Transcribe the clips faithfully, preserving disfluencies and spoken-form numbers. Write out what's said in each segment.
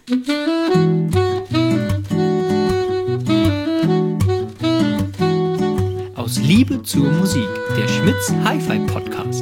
Aus Liebe zur Musik, der Schmitz Hi-Fi Podcast.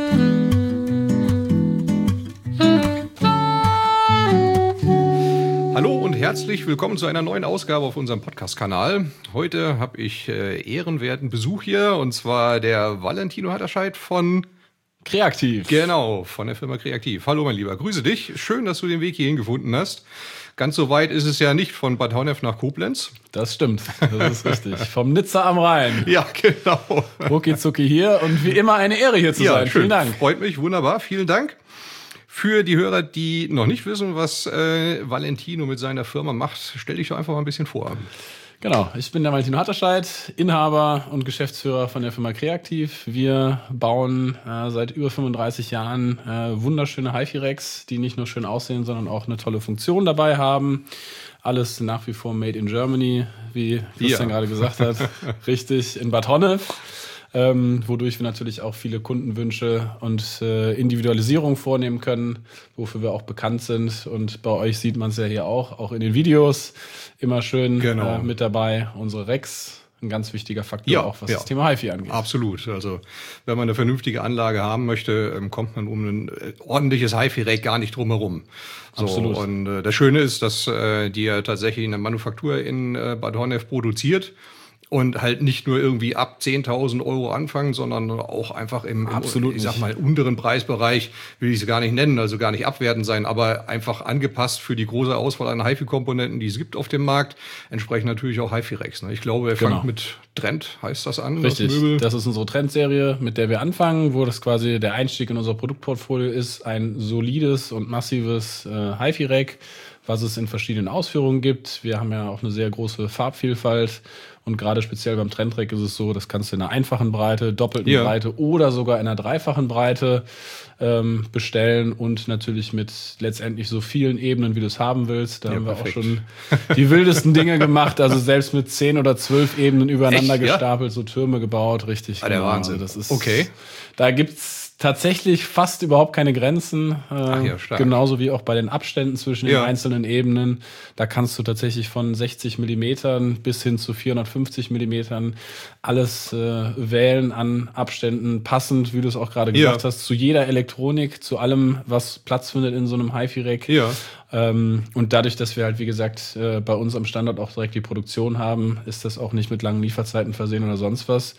Hallo und herzlich willkommen zu einer neuen Ausgabe auf unserem Podcast-Kanal. Heute habe ich äh, ehrenwerten Besuch hier, und zwar der Valentino Hatterscheid von Kreaktiv. Genau, von der Firma Kreaktiv. Hallo mein Lieber, grüße dich. Schön, dass du den Weg hierhin gefunden hast. Ganz so weit ist es ja nicht von Bad Honnef nach Koblenz. Das stimmt, das ist richtig. Vom Nizza am Rhein. Ja, genau. Rucki zucki hier und wie immer eine Ehre hier zu ja, sein. Schön. Vielen Dank. Freut mich, wunderbar, vielen Dank. Für die Hörer, die noch nicht wissen, was äh, Valentino mit seiner Firma macht, stell dich doch einfach mal ein bisschen vor. Genau, ich bin der Valentino Hatterscheid, Inhaber und Geschäftsführer von der Firma Kreaktiv. Wir bauen äh, seit über fünfunddreißig Jahren äh, wunderschöne HiFi-Racks, die nicht nur schön aussehen, sondern auch eine tolle Funktion dabei haben. Alles nach wie vor made in Germany, wie Christian ja. gerade gesagt hat. Richtig, in Bad Honnef. Ähm, wodurch wir natürlich auch viele Kundenwünsche und äh, Individualisierung vornehmen können, wofür wir auch bekannt sind. Und bei euch sieht man es ja hier auch, auch in den Videos immer schön genau. äh, mit dabei. Unsere Racks, ein ganz wichtiger Faktor, ja, auch was ja. das Thema HiFi angeht. Absolut. Also wenn man eine vernünftige Anlage haben möchte, ähm, kommt man um ein äh, ordentliches HiFi-Rack gar nicht drum herum. So, Absolut. Und äh, das Schöne ist, dass äh, die ja tatsächlich eine Manufaktur in äh, Bad Honnef produziert. Und halt nicht nur irgendwie ab zehntausend Euro anfangen, sondern auch einfach im, im ich sag mal, unteren Preisbereich, will ich es gar nicht nennen, also gar nicht abwertend sein, aber einfach angepasst für die große Auswahl an HiFi-Komponenten, die es gibt auf dem Markt, entsprechend natürlich auch HiFi-Racks. Ne? Ich glaube, er genau. fängt mit Trend, heißt das an? Richtig, das Möbel. Das ist unsere Trendserie, mit der wir anfangen, wo das quasi der Einstieg in unser Produktportfolio ist, ein solides und massives äh, HiFi-Rack, was es in verschiedenen Ausführungen gibt. Wir haben ja auch eine sehr große Farbvielfalt. Und gerade speziell beim Trendrack ist es so, das kannst du in einer einfachen Breite, doppelten ja. Breite oder sogar in einer dreifachen Breite ähm, bestellen und natürlich mit letztendlich so vielen Ebenen, wie du es haben willst. Da ja, haben wir perfekt. auch schon die wildesten Dinge gemacht, also selbst mit zehn oder zwölf Ebenen übereinander Echt, ja? gestapelt, so Türme gebaut, richtig. Ah, der genau. Wahnsinn. Also das ist, okay. Da gibt's tatsächlich fast überhaupt keine Grenzen, äh, Ach ja, stark. Genauso wie auch bei den Abständen zwischen den ja. einzelnen Ebenen. Da kannst du tatsächlich von sechzig Millimetern bis hin zu vierhundertfünfzig Millimetern alles äh, wählen an Abständen, passend, wie du es auch gerade gesagt ja. hast, zu jeder Elektronik, zu allem, was Platz findet in so einem HiFi-Rack. Ja. Ähm, und dadurch, dass wir halt, wie gesagt, äh, bei uns am Standort auch direkt die Produktion haben, ist das auch nicht mit langen Lieferzeiten versehen oder sonst was.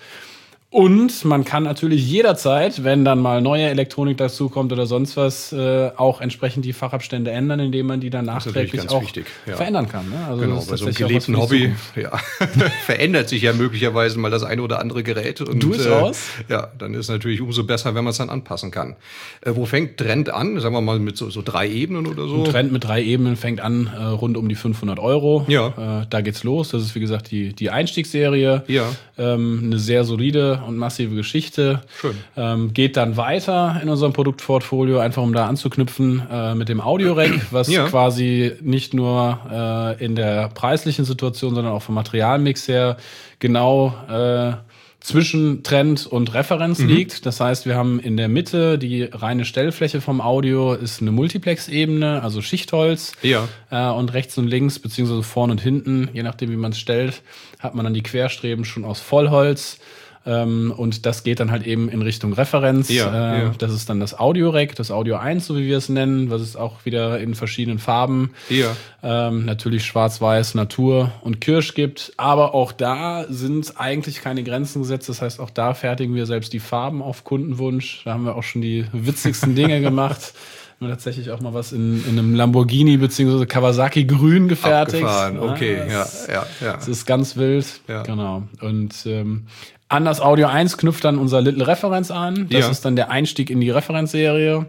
Und man kann natürlich jederzeit, wenn dann mal neue Elektronik dazu kommt oder sonst was, äh, auch entsprechend die Fachabstände ändern, indem man die dann nachträglich auch wichtig, ja. verändern kann. Ne? Also genau, bei so einem gelebten Hobby ja. verändert sich ja möglicherweise mal das eine oder andere Gerät. Und, Durchaus. Äh, ja, dann ist es natürlich umso besser, wenn man es dann anpassen kann. Äh, wo fängt Trend an? Sagen wir mal mit so, so drei Ebenen oder so? Ein Trend mit drei Ebenen fängt an äh, rund um die fünfhundert Euro. Ja. Äh, da geht's los. Das ist, wie gesagt, die, die Einstiegsserie. Ja. Ähm, eine sehr solide und massive Geschichte. Schön. Ähm, geht dann weiter in unserem Produktportfolio, einfach um da anzuknüpfen, äh, mit dem Audio-Rack, was ja. quasi nicht nur äh, in der preislichen Situation, sondern auch vom Materialmix her genau äh, zwischen Trend und Referenz mhm. liegt. Das heißt, wir haben in der Mitte die reine Stellfläche vom Audio, ist eine Multiplex-Ebene, also Schichtholz. Ja. Äh, und rechts und links, beziehungsweise vorne und hinten, je nachdem, wie man es stellt, hat man dann die Querstreben schon aus Vollholz. Ähm, und das geht dann halt eben in Richtung Referenz. Ja, äh, ja. Das ist dann das Audio-Rack, das Audio eins, so wie wir es nennen, was es auch wieder in verschiedenen Farben, ja. ähm, natürlich schwarz-weiß, Natur und Kirsch gibt. Aber auch da sind eigentlich keine Grenzen gesetzt. Das heißt, auch da fertigen wir selbst die Farben auf Kundenwunsch. Da haben wir auch schon die witzigsten Dinge gemacht. Wir haben tatsächlich auch mal was in, in einem Lamborghini bzw. Kawasaki Grün gefertigt. Abgefahren. Okay, ja, ja, ja, ja. Das ist ganz wild. Ja. Genau. Und ähm, an das Audio eins knüpft dann unser Little Referenz an. Das ja. ist dann der Einstieg in die Referenzserie,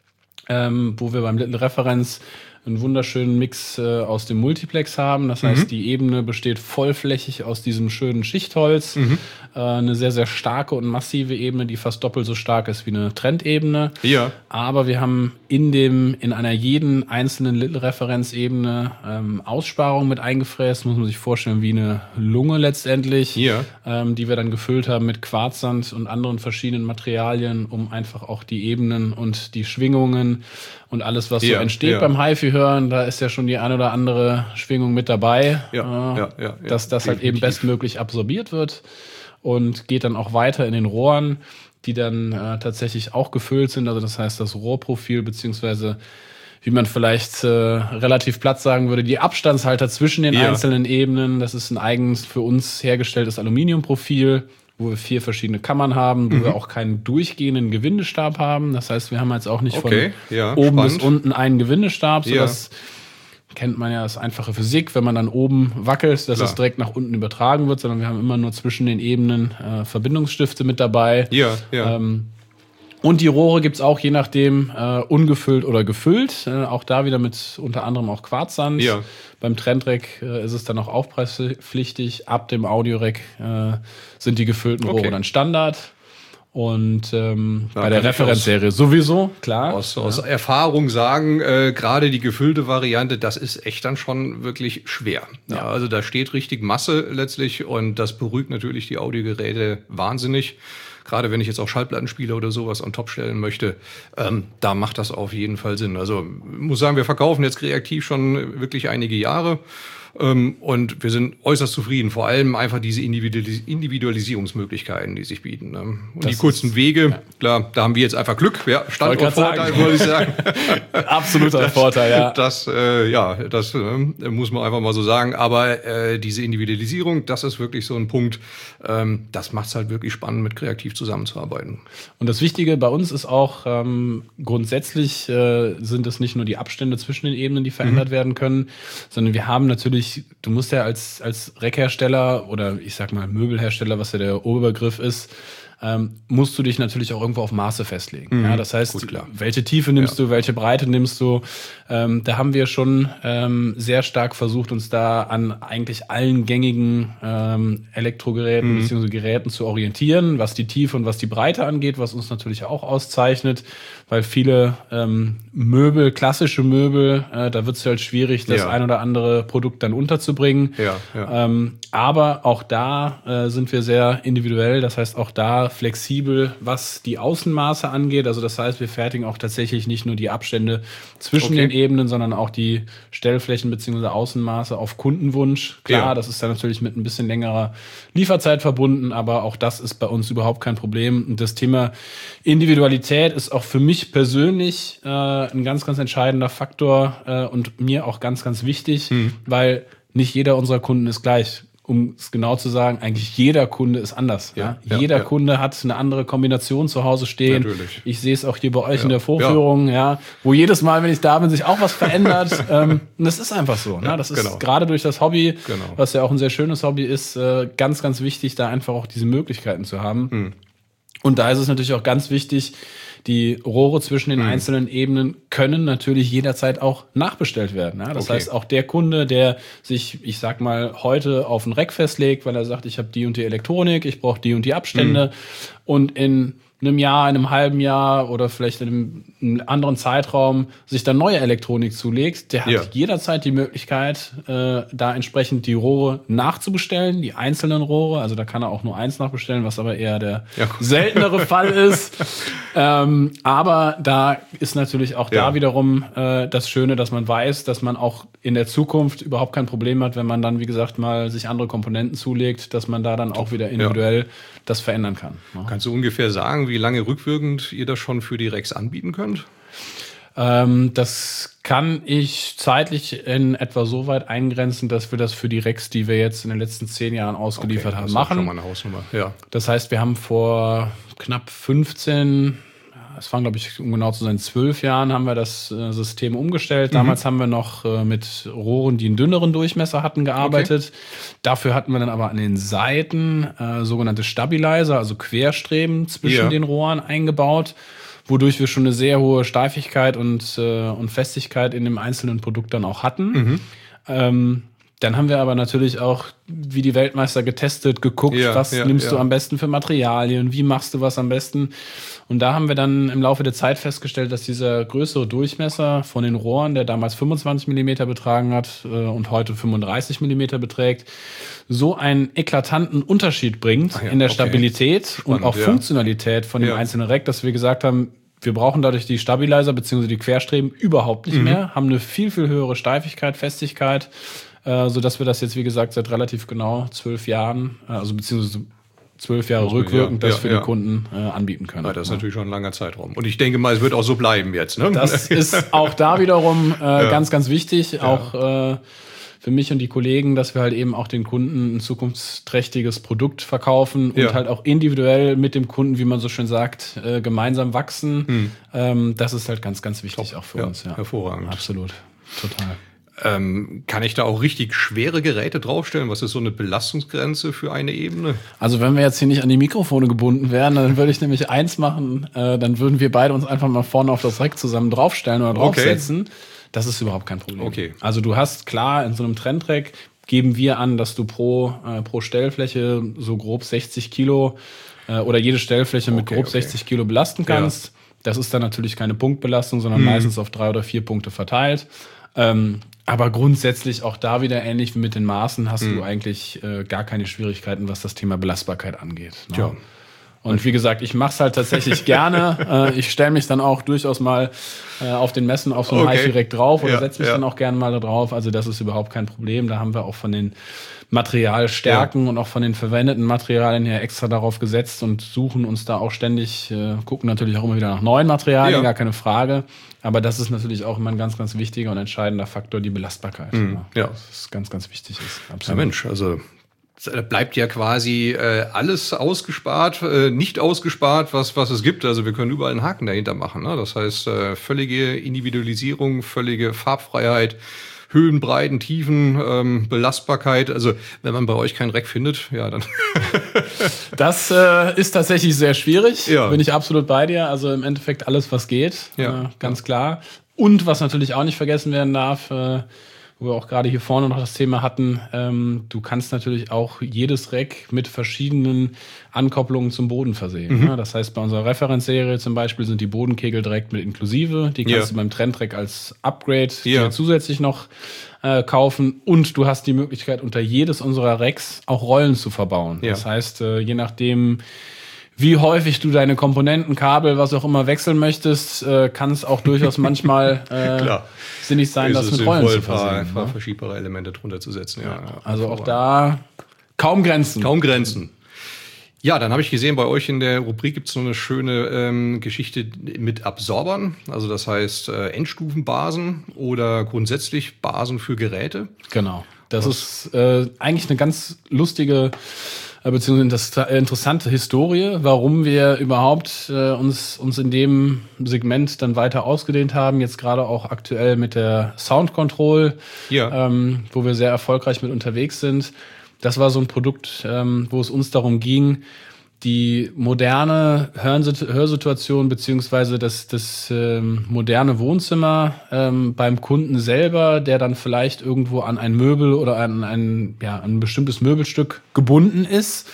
ähm, wo wir beim Little Referenz einen wunderschönen Mix äh, aus dem Multiplex haben. Das heißt, mhm. die Ebene besteht vollflächig aus diesem schönen Schichtholz. Mhm. äh, eine sehr, sehr starke und massive Ebene, die fast doppelt so stark ist wie eine Trendebene. Ja. Aber wir haben in dem, in einer jeden einzelnen Little-Referenzebene ähm, Aussparungen mit eingefräst, muss man sich vorstellen, wie eine Lunge letztendlich, Ja. ähm, die wir dann gefüllt haben mit Quarzsand und anderen verschiedenen Materialien, um einfach auch die Ebenen und die Schwingungen und alles, was Ja, so entsteht ja. beim HiFi-Hören, da ist ja schon die eine oder andere Schwingung mit dabei, Ja, äh, ja, ja, ja, dass das halt eben definitiv. bestmöglich absorbiert wird und geht dann auch weiter in den Rohren, die dann äh, tatsächlich auch gefüllt sind. Also das heißt, das Rohrprofil beziehungsweise wie man vielleicht äh, relativ platt sagen würde, die Abstandshalter zwischen den Ja. einzelnen Ebenen. Das ist ein eigens für uns hergestelltes Aluminiumprofil, wo wir vier verschiedene Kammern haben, wo Mhm. wir auch keinen durchgehenden Gewindestab haben. Das heißt, wir haben jetzt auch nicht Okay, von ja, oben spannend. bis unten einen Gewindestab. So Ja. das kennt man ja als einfache Physik, wenn man dann oben wackelt, dass Klar. es direkt nach unten übertragen wird, sondern wir haben immer nur zwischen den Ebenen äh, Verbindungsstifte mit dabei. Ja, ja. Ähm, und die Rohre gibt's auch je nachdem äh, ungefüllt oder gefüllt. Äh, auch da wieder mit unter anderem auch Quarzsand. Ja. Beim Trendrec äh, ist es dann auch aufpreispflichtig. Ab dem Audiorec äh, sind die gefüllten Rohre Okay. dann Standard. Und ähm, Ja, bei der kann ich Referenzserie sowieso, klar. Aus, aus Erfahrung sagen, äh, gerade die gefüllte Variante, das ist echt dann schon wirklich schwer. Ja. Also da steht richtig Masse letztlich und das beruhigt natürlich die Audiogeräte wahnsinnig. Gerade wenn ich jetzt auch Schallplatten spiele oder sowas on top stellen möchte, ähm, da macht das auf jeden Fall Sinn. Also muss sagen, wir verkaufen jetzt kreativ schon wirklich einige Jahre. Ähm, und wir sind äußerst zufrieden. Vor allem einfach diese Individualis- Individualisierungsmöglichkeiten, die sich bieten. Ne? Und Das die kurzen ist- Wege, klar, da haben wir jetzt einfach Glück. Ja, Standortvorteil, sagen. würde ich sagen. Absoluter Vorteil, ja. Das, äh, ja, das äh, muss man einfach mal so sagen. Aber äh, diese Individualisierung, das ist wirklich so ein Punkt, ähm, das macht es halt wirklich spannend, mit kreativ zusammenzuarbeiten. Und das Wichtige bei uns ist auch, ähm, grundsätzlich äh, sind es nicht nur die Abstände zwischen den Ebenen, die verändert werden können, sondern wir haben natürlich, du musst ja als, als Rackhersteller oder ich sag mal Möbelhersteller, was ja der Oberbegriff ist, ähm, musst du dich natürlich auch irgendwo auf Maße festlegen. Mhm. Ja, das heißt, Gut, klar. welche Tiefe nimmst Ja. du, welche Breite nimmst du? Ähm, da haben wir schon ähm, sehr stark versucht, uns da an eigentlich allen gängigen ähm, Elektrogeräten Mhm. bzw. Geräten zu orientieren, was die Tiefe und was die Breite angeht, was uns natürlich auch auszeichnet, weil viele ähm, Möbel, klassische Möbel, äh, da wird es halt schwierig, das Ja. ein oder andere Produkt dann unterzubringen. Ja, ja. Ähm, aber auch da äh, sind wir sehr individuell, das heißt auch da flexibel, was die Außenmaße angeht. Also das heißt, wir fertigen auch tatsächlich nicht nur die Abstände zwischen Okay. den Ebenen, sondern auch die Stellflächen bzw. Außenmaße auf Kundenwunsch. Klar, Ja. das ist dann natürlich mit ein bisschen längerer Lieferzeit verbunden, aber auch das ist bei uns überhaupt kein Problem. Und das Thema Individualität ist auch für mich persönlich äh, ein ganz, ganz entscheidender Faktor äh, und mir auch ganz, ganz wichtig, Hm. weil nicht jeder unserer Kunden ist gleich. Um es genau zu sagen, eigentlich jeder Kunde ist anders. Ja, Ja, ja, Jeder ja. Kunde hat eine andere Kombination zu Hause stehen. Natürlich. Ich sehe es auch hier bei euch Ja. in der Vorführung, ja. wo jedes Mal, wenn ich da bin, sich auch was verändert. ähm, und das ist einfach so. Ne? Ja, Das ist genau. gerade durch das Hobby, Genau. was ja auch ein sehr schönes Hobby ist, äh, ganz, ganz wichtig, da einfach auch diese Möglichkeiten zu haben. Hm. Und da ist es natürlich auch ganz wichtig, die Rohre zwischen den Mhm. einzelnen Ebenen können natürlich jederzeit auch nachbestellt werden. Ja? Das Okay. heißt, auch der Kunde, der sich, ich sag mal, heute auf ein Rack festlegt, weil er sagt, ich habe die und die Elektronik, ich brauche die und die Abstände und in einem Jahr, in einem halben Jahr oder vielleicht in einem, einem anderen Zeitraum sich dann neue Elektronik zulegt, der hat Ja. jederzeit die Möglichkeit, äh, da entsprechend die Rohre nachzubestellen, die einzelnen Rohre. Also da kann er auch nur eins nachbestellen, was aber eher der Ja, gut. seltenere Fall ist. Ähm, aber da ist natürlich auch Ja. da wiederum äh, das Schöne, dass man weiß, dass man auch in der Zukunft überhaupt kein Problem hat, wenn man dann, wie gesagt, mal sich andere Komponenten zulegt, dass man da dann auch wieder individuell das verändern kann. Ne? Kannst du ungefähr sagen, wie lange rückwirkend ihr das schon für die Rex anbieten könnt? Ähm, das kann ich zeitlich in etwa so weit eingrenzen, dass wir das für die Rex, die wir jetzt in den letzten zehn Jahren ausgeliefert Okay, haben, das ist auch schon machen. mal eine Hausnummer. Ja. Das heißt, wir haben vor knapp fünfzehn, es waren glaube ich, um genau zu sein, zwölf Jahren haben wir das äh, System umgestellt. Damals haben wir noch äh, mit Rohren, die einen dünneren Durchmesser hatten, gearbeitet. Dafür hatten wir dann aber an den Seiten äh, sogenannte Stabilizer, also Querstreben zwischen Ja. den Rohren eingebaut, wodurch wir schon eine sehr hohe Steifigkeit und, äh, und Festigkeit in dem einzelnen Produkt dann auch hatten. Ähm, Dann haben wir aber natürlich auch, wie die Weltmeister getestet, geguckt, ja, was ja, nimmst ja. du am besten für Materialien, wie machst du was am besten. Und da haben wir dann im Laufe der Zeit festgestellt, dass dieser größere Durchmesser von den Rohren, der damals fünfundzwanzig Millimeter betragen hat äh, und heute fünfunddreißig Millimeter beträgt, so einen eklatanten Unterschied bringt ja, in der okay. Stabilität Spannend, und auch ja. Funktionalität von dem ja. einzelnen Rack, dass wir gesagt haben, wir brauchen dadurch die Stabilizer bzw. die Querstreben überhaupt nicht mhm. mehr, haben eine viel, viel höhere Steifigkeit, Festigkeit, äh, sodass wir das jetzt, wie gesagt, seit relativ genau zwölf Jahren, äh, also beziehungsweise zwölf Jahre rückwirkend, ja, das ja, für ja. die Kunden äh, anbieten können. Ja, das ist ja. natürlich schon ein langer Zeitraum. Und ich denke mal, es wird auch so bleiben jetzt. Ne? Das ist auch da wiederum äh, ja. ganz, ganz wichtig, ja. auch äh, für mich und die Kollegen, dass wir halt eben auch den Kunden ein zukunftsträchtiges Produkt verkaufen und ja. halt auch individuell mit dem Kunden, wie man so schön sagt, äh, gemeinsam wachsen. Hm. Ähm, das ist halt ganz, ganz wichtig Top. auch für ja. uns. Ja. Hervorragend. Absolut. Total. Ähm, kann ich da auch richtig schwere Geräte draufstellen? Was ist so eine Belastungsgrenze für eine Ebene? Also wenn wir jetzt hier nicht an die Mikrofone gebunden wären, dann würde ich nämlich eins machen, äh, dann würden wir beide uns einfach mal vorne auf das Rack zusammen draufstellen oder draufsetzen. Okay. Das ist überhaupt kein Problem. Okay. Also du hast klar, in so einem Trendrack geben wir an, dass du pro, äh, pro Stellfläche so grob sechzig Kilo äh, oder jede Stellfläche mit okay, grob okay. sechzig Kilo belasten kannst. Ja. Das ist dann natürlich keine Punktbelastung, sondern hm. meistens auf drei oder vier Punkte verteilt. Ähm, aber grundsätzlich auch da wieder ähnlich wie mit den Maßen hast hm. du eigentlich äh, gar keine Schwierigkeiten, was das Thema Belastbarkeit angeht. Ne? Ja. Und wie gesagt, ich mache es halt tatsächlich gerne. äh, ich stelle mich dann auch durchaus mal äh, auf den Messen auf so ein okay. HiFi-Rack drauf oder ja, setze mich ja. dann auch gerne mal da drauf. Also das ist überhaupt kein Problem. Da haben wir auch von den Materialstärken ja. und auch von den verwendeten Materialien her extra darauf gesetzt und suchen uns da auch ständig, äh, gucken natürlich auch immer wieder nach neuen Materialien, ja. gar keine Frage. Aber das ist natürlich auch immer ein ganz, ganz wichtiger und entscheidender Faktor, die Belastbarkeit. Mhm. Ja. Das ist ganz, ganz wichtig ist. Absolut. Ja Mensch, also bleibt ja quasi äh, alles ausgespart, äh, nicht ausgespart, was was es gibt. Also wir können überall einen Haken dahinter machen. Ne? Das heißt, äh, völlige Individualisierung, völlige Farbfreiheit, Höhen, Breiten, Tiefen, ähm, Belastbarkeit. Also wenn man bei euch kein Rack findet, ja dann. Das äh, ist tatsächlich sehr schwierig. Ja. Bin ich absolut bei dir. Also im Endeffekt alles, was geht, ja. äh, ganz ja. klar. Und was natürlich auch nicht vergessen werden darf, äh, wo wir auch gerade hier vorne noch das Thema hatten, ähm, du kannst natürlich auch jedes Rack mit verschiedenen Ankopplungen zum Boden versehen. Mhm. Ne? Das heißt, bei unserer Referenzserie zum Beispiel sind die Bodenkegel direkt mit inklusive. Die kannst ja. du beim Trendrack als Upgrade ja. zusätzlich noch äh, kaufen. Und du hast die Möglichkeit, unter jedes unserer Racks auch Rollen zu verbauen. Ja. Das heißt, äh, je nachdem, wie häufig du deine Komponenten, Kabel, was auch immer wechseln möchtest, äh, kann es auch durchaus manchmal äh, sinnig sein, das mit Rollen zu versehen. Ein paar verschiebbare Elemente drunter zu setzen. Ja. Ja, also auch da kaum Grenzen. Kaum Grenzen. Ja, dann habe ich gesehen, bei euch in der Rubrik gibt es noch eine schöne ähm, Geschichte mit Absorbern. Also das heißt äh, Endstufenbasen oder grundsätzlich Basen für Geräte. Genau. Das was? ist äh, eigentlich eine ganz lustige beziehungsweise interessante Historie, warum wir überhaupt äh, uns uns in dem Segment dann weiter ausgedehnt haben, jetzt gerade auch aktuell mit der Sound Control, ja. ähm, wo wir sehr erfolgreich mit unterwegs sind. Das war so ein Produkt, ähm, wo es uns darum ging, die moderne Hörsituation beziehungsweise das, das ähm, moderne Wohnzimmer ähm, beim Kunden selber, der dann vielleicht irgendwo an ein Möbel oder an ein, ja, an ein bestimmtes Möbelstück gebunden ist,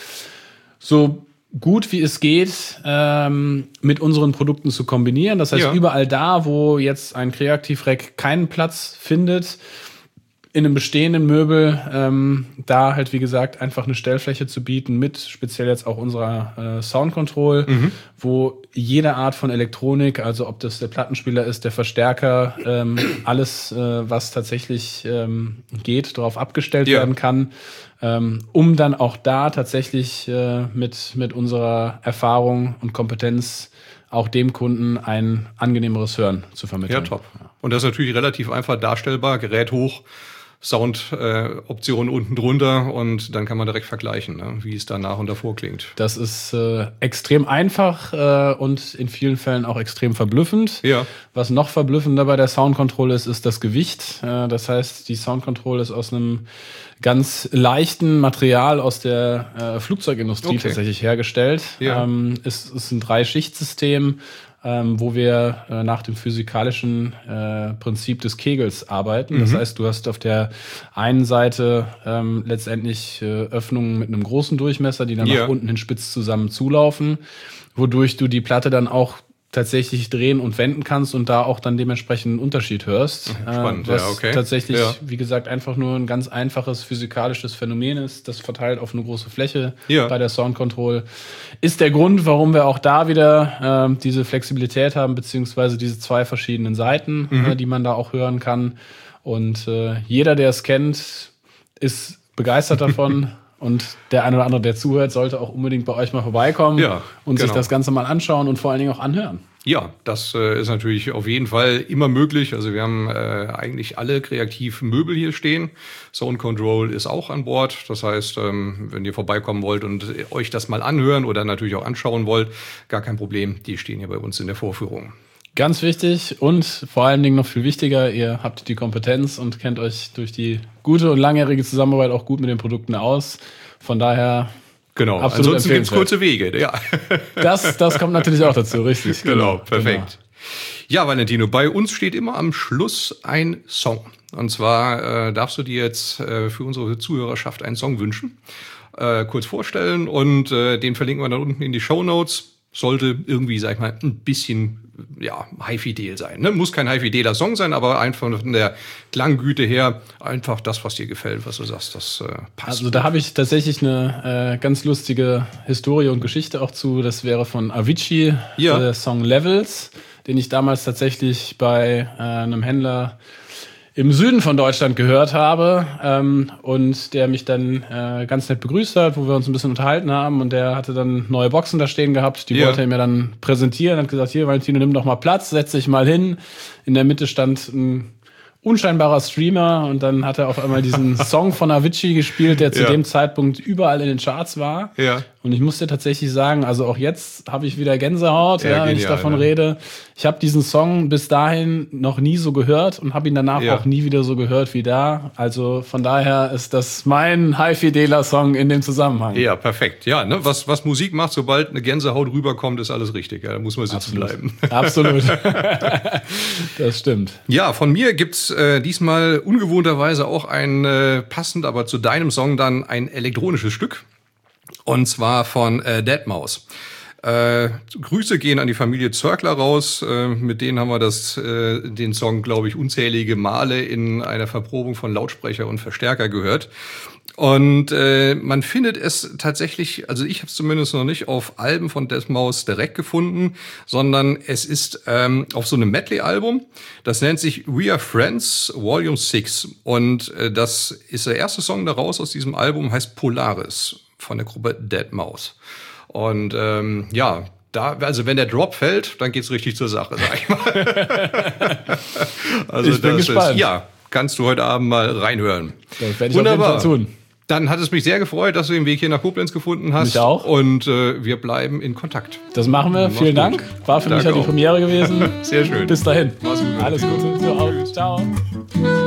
so gut wie es geht, ähm, mit unseren Produkten zu kombinieren. Das heißt, ja. überall da, wo jetzt ein Kreativ-Rack keinen Platz findet, in einem bestehenden Möbel, ähm, da halt, wie gesagt, einfach eine Stellfläche zu bieten mit speziell jetzt auch unserer äh, Sound Control, mhm. wo jede Art von Elektronik, also ob das der Plattenspieler ist, der Verstärker, ähm, alles, äh, was tatsächlich ähm, geht, darauf abgestellt ja. werden kann, ähm, um dann auch da tatsächlich äh, mit, mit unserer Erfahrung und Kompetenz auch dem Kunden ein angenehmeres Hören zu vermitteln. Ja, top. Und das ist natürlich relativ einfach darstellbar, Gerät hoch, Sound-Option äh, unten drunter und dann kann man direkt vergleichen, ne, wie es danach und davor klingt. Das ist äh, extrem einfach äh, und in vielen Fällen auch extrem verblüffend. Ja. Was noch verblüffender bei der Sound Control ist, ist das Gewicht. Äh, das heißt, die Sound Control ist aus einem ganz leichten Material aus der äh, Flugzeugindustrie okay. tatsächlich hergestellt. Ja. Ähm, es ist ein Drei-Schicht-System. ähm, wo wir äh, nach dem physikalischen äh, Prinzip des Kegels arbeiten. Mhm. Das heißt, du hast auf der einen Seite ähm, letztendlich äh, Öffnungen mit einem großen Durchmesser, die dann ja. nach unten hin spitz zusammen zulaufen, wodurch du die Platte dann auch tatsächlich drehen und wenden kannst und da auch dann dementsprechend einen Unterschied hörst. Spannend, äh, was ja, okay. tatsächlich, ja. wie gesagt, einfach nur ein ganz einfaches physikalisches Phänomen ist, das verteilt auf eine große Fläche ja. bei der Sound Control. Ist der Grund, warum wir auch da wieder äh, diese Flexibilität haben, beziehungsweise diese zwei verschiedenen Seiten, mhm. äh, die man da auch hören kann. Und äh, jeder, der es kennt, ist begeistert davon. Und der eine oder andere, der zuhört, sollte auch unbedingt bei euch mal vorbeikommen ja, und genau. sich das Ganze mal anschauen und vor allen Dingen auch anhören. Ja, das äh, ist natürlich auf jeden Fall immer möglich. Also wir haben äh, eigentlich alle kreativen Möbel hier stehen. Sound Control ist auch an Bord. Das heißt, ähm, wenn ihr vorbeikommen wollt und euch das mal anhören oder natürlich auch anschauen wollt, gar kein Problem. Die stehen hier bei uns in der Vorführung. Ganz wichtig und vor allen Dingen noch viel wichtiger, ihr habt die Kompetenz und kennt euch durch die gute und langjährige Zusammenarbeit auch gut mit den Produkten aus. Von daher genau. Ansonsten gibt es kurze Wege. Ja. Das, das kommt natürlich auch dazu, richtig. Genau, genau perfekt. Genau. Ja, Valentino, bei uns steht immer am Schluss ein Song. Und zwar äh, darfst du dir jetzt äh, für unsere Zuhörerschaft einen Song wünschen, äh, kurz vorstellen und äh, den verlinken wir dann unten in die Shownotes. Sollte irgendwie, sag ich mal, ein bisschen ja, High-Fidel sein. Ne? Muss kein High-Fideler Song sein, aber einfach von der Klanggüte her einfach das, was dir gefällt, was du sagst, das äh, passt. Also da habe ich tatsächlich eine äh, ganz lustige Historie und Geschichte auch zu. Das wäre von Avicii, ja. der Song Levels, den ich damals tatsächlich bei äh, einem Händler im Süden von Deutschland gehört habe ähm, und der mich dann äh, ganz nett begrüßt hat, wo wir uns ein bisschen unterhalten haben und der hatte dann neue Boxen da stehen gehabt, die ja. wollte er mir dann präsentieren, hat gesagt, hier Valentino, nimm doch mal Platz, setz dich mal hin. In der Mitte stand ein unscheinbarer Streamer und dann hat er auf einmal diesen Song von Avicii gespielt, der zu ja. dem Zeitpunkt überall in den Charts war. Ja. Und ich muss dir tatsächlich sagen, also auch jetzt habe ich wieder Gänsehaut, ja, ja, wenn genial, ich davon ne? rede. Ich habe diesen Song bis dahin noch nie so gehört und habe ihn danach ja. auch nie wieder so gehört wie da. Also von daher ist das mein High-Fideler Song in dem Zusammenhang. Ja, perfekt. Ja, ne? was, was Musik macht, sobald eine Gänsehaut rüberkommt, ist alles richtig. Ja, da muss man sitzen Absolut. bleiben. Absolut. Das stimmt. Ja, von mir gibt's äh, diesmal ungewohnterweise auch ein äh, passend, aber zu deinem Song dann ein elektronisches Stück. Und zwar von äh, deadmau five. Äh, Grüße gehen an die Familie Zörkler raus. Äh, mit denen haben wir das, äh, den Song, glaube ich, unzählige Male in einer Verprobung von Lautsprecher und Verstärker gehört. Und äh, man findet es tatsächlich, also ich habe es zumindest noch nicht auf Alben von deadmau five direkt gefunden, sondern es ist ähm, auf so einem Medley-Album. Das nennt sich We Are Friends Volume six. Und äh, das ist der erste Song daraus aus diesem Album, heißt Polaris von der Gruppe deadmau five. Und ähm, ja, da, also wenn der Drop fällt, dann geht's richtig zur Sache, sag ich mal. Also ich bin das gespannt. Ist, ja, kannst du heute Abend mal reinhören. Das werde ich Wunderbar. Auf jeden Fall tun. Dann hat es mich sehr gefreut, dass du den Weg hier nach Koblenz gefunden hast. Mich auch. Und äh, wir bleiben in Kontakt. Das machen wir. Mach's Vielen gut. Dank. War für Danke mich ja die Premiere gewesen. Sehr schön. Bis dahin. Mach's gut. Alles Gute. Du auch. Ciao.